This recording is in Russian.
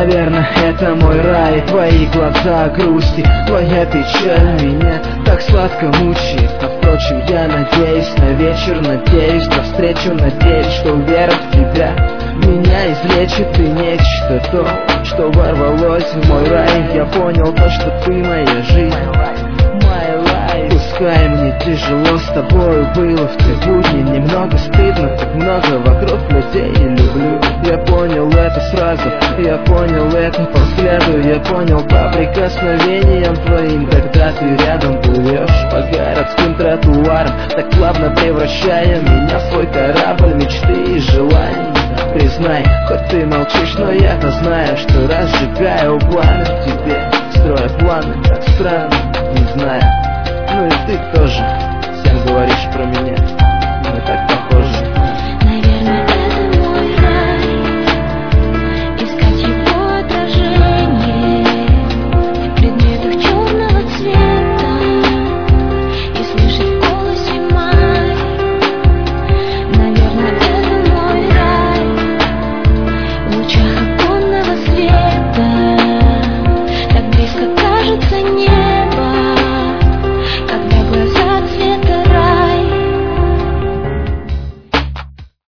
Наверное, это мой рай, твои глаза грусти, твоя печаль меня так сладко мучает. А впрочем, я надеюсь на вечер, надеюсь на встречу, надеюсь, что вера в тебя меня излечит. И нечто то, что ворвалось в мой рай. Я понял то, что ты моя жизнь. Пускай мне тяжело с тобою было в те будни, немного стыдно, так много вокруг людей не люблю. Я понял это сразу, я понял это по взгляду, я понял по прикосновениям твоим, когда ты рядом плывешь по городским тротуарам, так плавно превращая меня в свой корабль мечты и желаний. Признай, хоть ты молчишь, но я-то знаю, что разжигаю пламя в тебе, строя планы, так странно, не знаю. Ну и ты тоже всем говоришь про меня. Мы так